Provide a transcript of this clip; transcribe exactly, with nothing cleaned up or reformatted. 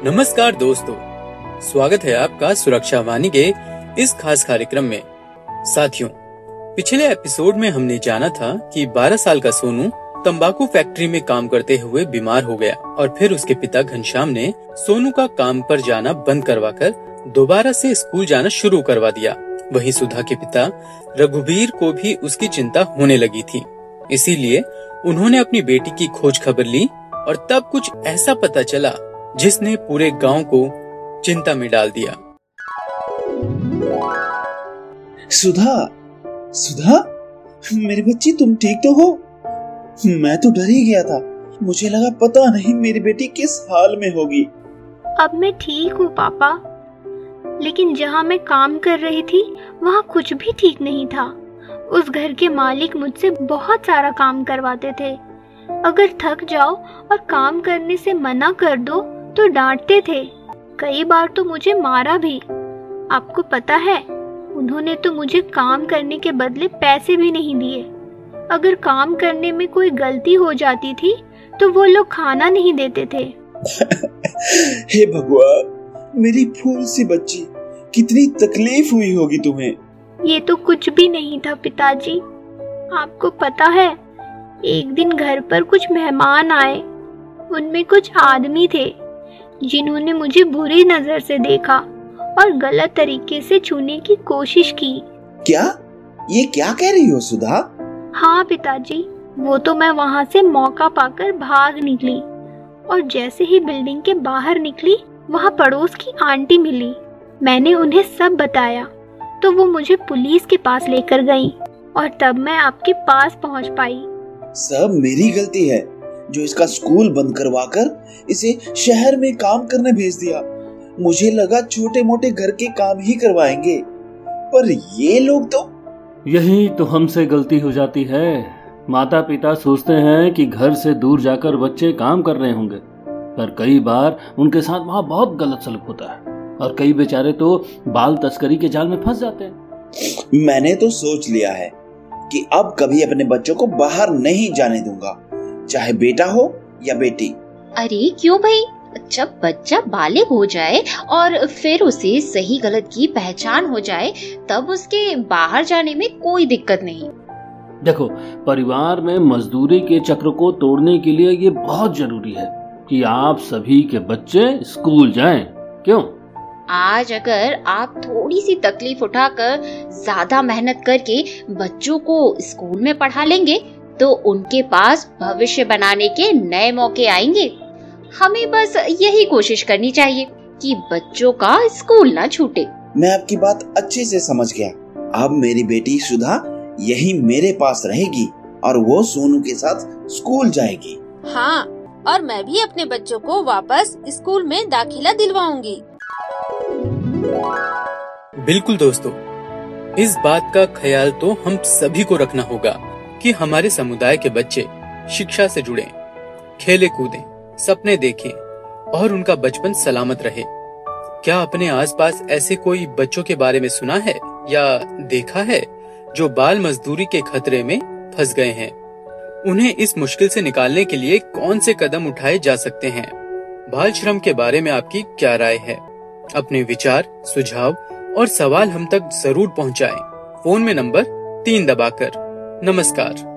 नमस्कार दोस्तों, स्वागत है आपका सुरक्षा वाणी के इस खास कार्यक्रम में। साथियों, पिछले एपिसोड में हमने जाना था कि बारह साल का सोनू तंबाकू फैक्ट्री में काम करते हुए बीमार हो गया और फिर उसके पिता घनश्याम ने सोनू का काम पर जाना बंद करवाकर दोबारा से स्कूल जाना शुरू करवा दिया। वहीं सुधा के पिता रघुवीर को भी उसकी चिंता होने लगी थी, इसीलिए उन्होंने अपनी बेटी की खोज खबर ली और तब कुछ ऐसा पता चला जिसने पूरे गांव को चिंता में डाल दिया। सुधा, सुधा, मेरी बच्ची, तुम ठीक तो हो? मैं तो डर ही गया था, मुझे लगा पता नहीं मेरी बेटी किस हाल में होगी। अब मैं ठीक हूँ पापा, लेकिन जहाँ मैं काम कर रही थी वहाँ कुछ भी ठीक नहीं था। उस घर के मालिक मुझसे बहुत सारा काम करवाते थे। अगर थक जाओ और काम करने से मना कर दो तो डांटते थे। कई बार तो मुझे मारा भी। आपको पता है, उन्होंने तो मुझे काम करने के बदले पैसे भी नहीं दिए। अगर काम करने में कोई गलती हो जाती थी तो वो लोग खाना नहीं देते थे। हे भगवान, मेरी फूल सी बच्ची, कितनी तकलीफ हुई होगी तुम्हें। ये तो कुछ भी नहीं था पिताजी। आपको पता है, एक दिन घर पर कुछ मेहमान आए। उनमें कुछ आदमी थे जिन्होंने मुझे बुरी नजर से देखा और गलत तरीके से छूने की कोशिश की। क्या? ये क्या कह रही हो सुधा? हाँ पिताजी, वो तो मैं वहाँ से मौका पाकर भाग निकली और जैसे ही बिल्डिंग के बाहर निकली वहाँ पड़ोस की आंटी मिली। मैंने उन्हें सब बताया तो वो मुझे पुलिस के पास लेकर गई और तब मैं आपके पास पहुँच पाई। सब मेरी गलती है जो इसका स्कूल बंद करवाकर इसे शहर में काम करने भेज दिया। मुझे लगा छोटे मोटे घर के काम ही करवाएंगे, पर ये लोग तो। यही तो हमसे गलती हो जाती है। माता पिता सोचते हैं कि घर से दूर जाकर बच्चे काम कर रहे होंगे, पर कई बार उनके साथ वहाँ बहुत गलत सलूक होता है और कई बेचारे तो बाल तस्करी के जाल में फंस जाते हैं। मैंने तो सोच लिया है कि अब कभी अपने बच्चों को बाहर नहीं जाने दूंगा, चाहे बेटा हो या बेटी। अरे क्यों भाई, जब बच्चा बालिग हो जाए और फिर उसे सही गलत की पहचान हो जाए तब उसके बाहर जाने में कोई दिक्कत नहीं। देखो, परिवार में मजदूरी के चक्र को तोड़ने के लिए ये बहुत जरूरी है कि आप सभी के बच्चे स्कूल जाएं। क्यों? आज अगर आप थोड़ी सी तकलीफ उठाकर ज्यादा मेहनत करके बच्चों को स्कूल में पढ़ा लेंगे तो उनके पास भविष्य बनाने के नए मौके आएंगे। हमें बस यही कोशिश करनी चाहिए कि बच्चों का स्कूल ना छूटे। मैं आपकी बात अच्छे से समझ गया। अब मेरी बेटी सुधा यही मेरे पास रहेगी और वो सोनू के साथ स्कूल जाएगी। हाँ, और मैं भी अपने बच्चों को वापस स्कूल में दाखिला दिलवाऊंगी। बिल्कुल दोस्तों, इस बात का ख्याल तो हम सभी को रखना होगा कि हमारे समुदाय के बच्चे शिक्षा से जुड़ें, खेले कूदें, सपने देखें और उनका बचपन सलामत रहे। क्या अपने आसपास ऐसे कोई बच्चों के बारे में सुना है या देखा है जो बाल मजदूरी के खतरे में फंस गए हैं? उन्हें इस मुश्किल से निकालने के लिए कौन से कदम उठाए जा सकते हैं? बाल श्रम के बारे में आपकी क्या राय है? अपने विचार, सुझाव और सवाल हम तक जरूर पहुंचाएं। फोन में नंबर तीन दबाकर। नमस्कार।